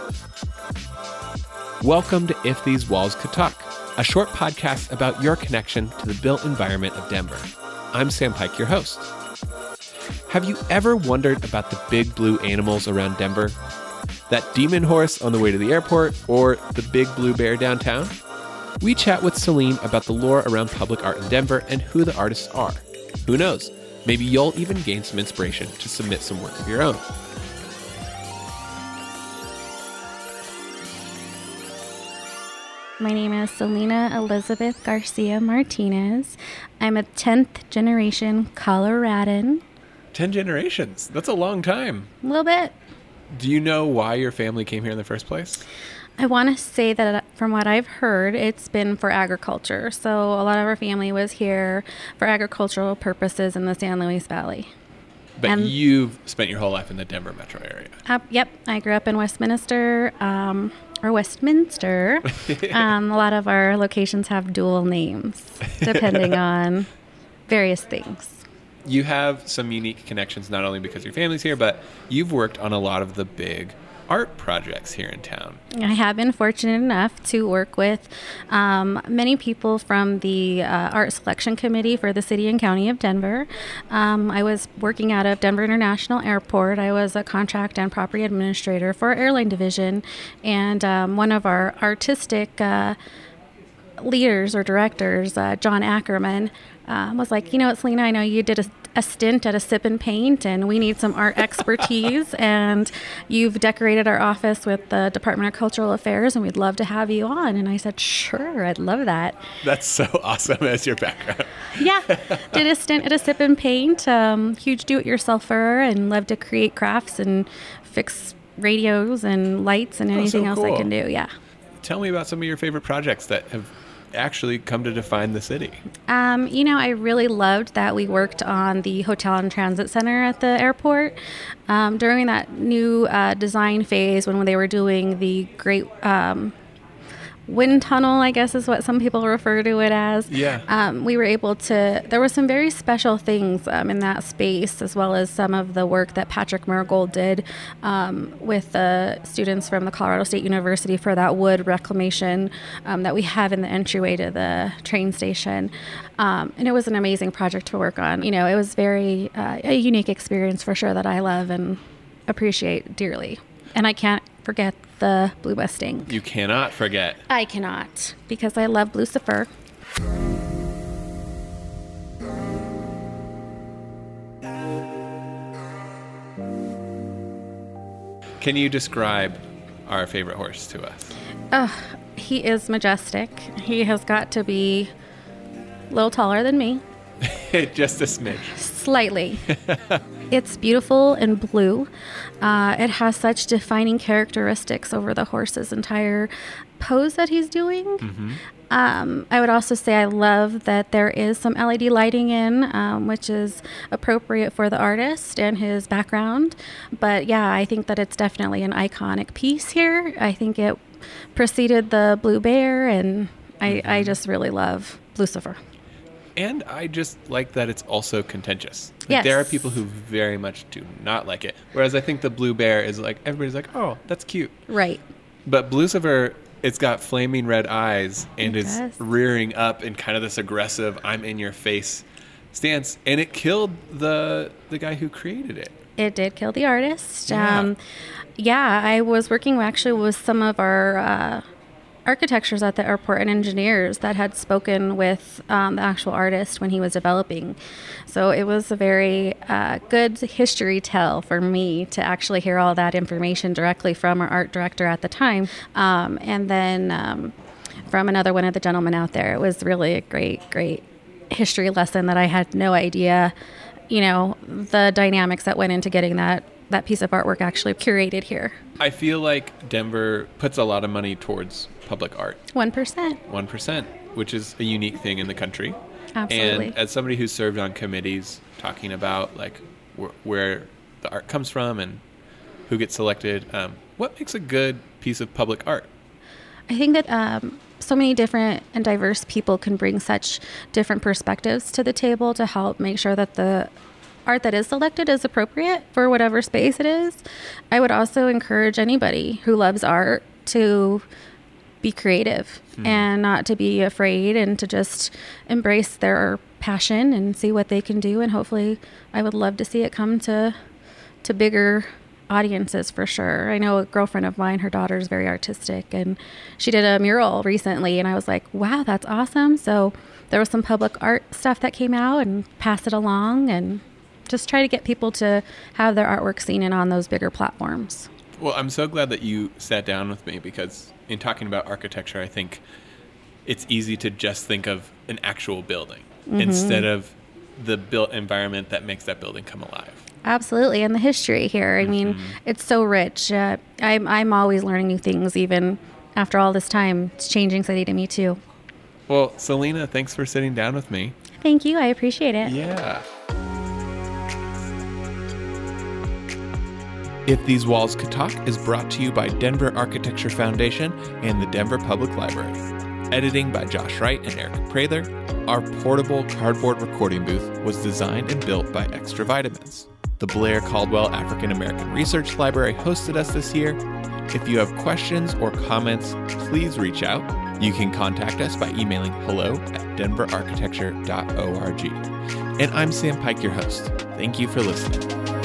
Welcome to If These Walls Could Talk, a short podcast about your connection to the built environment of Denver. I'm Sam Pike, your host. Have you ever wondered about the big blue animals around Denver? That demon horse on the way to the airport or the big blue bear downtown? We chat with Celine about the lore around public art in Denver and who the artists are. Who knows? Maybe you'll even gain some inspiration to submit some work of your own. My name is Selena Elizabeth Garcia Martinez. I'm a 10th generation Coloradan. 10 generations. That's a long time. A little bit. Do you know why your family came here in the first place? I want to say that from what I've heard, it's been for agriculture. So a lot of our family was here for agricultural purposes in the San Luis Valley. But you've spent your whole life in the Denver metro area. Yep. I grew up in Westminster. Westminster. A lot of our locations have dual names, depending on various things. You have some unique connections, not only because your family's here, but you've worked on a lot of the big art projects here in town. I have been fortunate enough to work with many people from the Art Selection Committee for the City and County of Denver. I was working out of Denver International Airport. I was a contract and property administrator for our airline division, and one of our artistic leaders or directors, John Ackerman, was like, you know what, Selena, I know you did a stint at a Sip and Paint, and we need some art expertise, and you've decorated our office with the Department of Cultural Affairs, and we'd love to have you on. And I said, sure, I'd love that. That's so awesome as your background. Yeah, did a stint at a Sip and Paint, huge do-it-yourselfer, and love to create crafts and fix radios and lights and anything else I can do, yeah. Tell me about some of your favorite projects that have actually come to define the city. I really loved that we worked on the Hotel and Transit Center at the airport. During that new design phase when they were doing the Great Wind Tunnel, I guess is what some people refer to it as. Yeah. We were able to, there were some very special things in that space, as well as some of the work that Patrick Murgold did with the students from the Colorado State University for that wood reclamation that we have in the entryway to the train station. And it was an amazing project to work on. You know, it was very a unique experience for sure that I love and appreciate dearly. And I can't forget the Blue Mustang. You cannot forget. I cannot, because I love Lucifer. Can you describe our favorite horse to us? He is majestic. He has got to be a little taller than me. Just a smidge. Slightly. It's beautiful and blue. It has such defining characteristics over the horse's entire pose that he's doing. Mm-hmm. I would also say I love that there is some LED lighting in, which is appropriate for the artist and his background. But yeah, I think that it's definitely an iconic piece here. I think it preceded the Blue Bear, and I just really love Lucifer. And I just like that it's also contentious. Yes. There are people who very much do not like it. Whereas I think the Blue Bear is like, everybody's like, oh, that's cute. Right. But Lucifer, it's got flaming red eyes and It is does. rearing up in kind of this aggressive, I'm in your face stance. And it killed the guy who created it. It did kill the artist. Yeah. I was working actually with some of our architects at the airport and engineers that had spoken with the actual artist when he was developing. So it was a very good history tell for me to actually hear all that information directly from our art director at the time. And then from another one of the gentlemen out there. It was really a great history lesson that I had no idea, the dynamics that went into getting that piece of artwork actually curated here. I feel like Denver puts a lot of money towards public art. 1%. 1%, which is a unique thing in the country. Absolutely. And as somebody who's served on committees talking about like where the art comes from and who gets selected, what makes a good piece of public art? I think that so many different and diverse people can bring such different perspectives to the table to help make sure that the art that is selected is appropriate for whatever space it is. I would also encourage anybody who loves art to be creative and not to be afraid, and to just embrace their passion and see what they can do. And hopefully I would love to see it come to bigger audiences for sure. I know a girlfriend of mine, her daughter is very artistic, and she did a mural recently, and I was like, wow, that's awesome. So there was some public art stuff that came out, and pass it along and just try to get people to have their artwork seen and on those bigger platforms. Well, I'm so glad that you sat down with me, because in talking about architecture, I think it's easy to just think of an actual building instead of the built environment that makes that building come alive. Absolutely. And the history here, I mean, it's so rich. I'm always learning new things, even after all this time. It's changing city to me too. Well, Selena, thanks for sitting down with me. Thank you. I appreciate it. Yeah. If These Walls Could Talk is brought to you by Denver Architecture Foundation and the Denver Public Library. Editing by Josh Wright and Eric Prather. Our portable cardboard recording booth was designed and built by Extra Vitamins. The Blair Caldwell African American Research Library hosted us this year. If you have questions or comments, please reach out. You can contact us by emailing hello@denverarchitecture.org. And I'm Sam Pike, your host. Thank you for listening.